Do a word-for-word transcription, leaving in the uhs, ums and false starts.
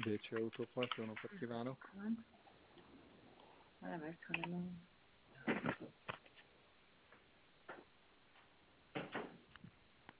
Bécsi Autópart, jó napot kívánok! Van. A lemezt, hanem a...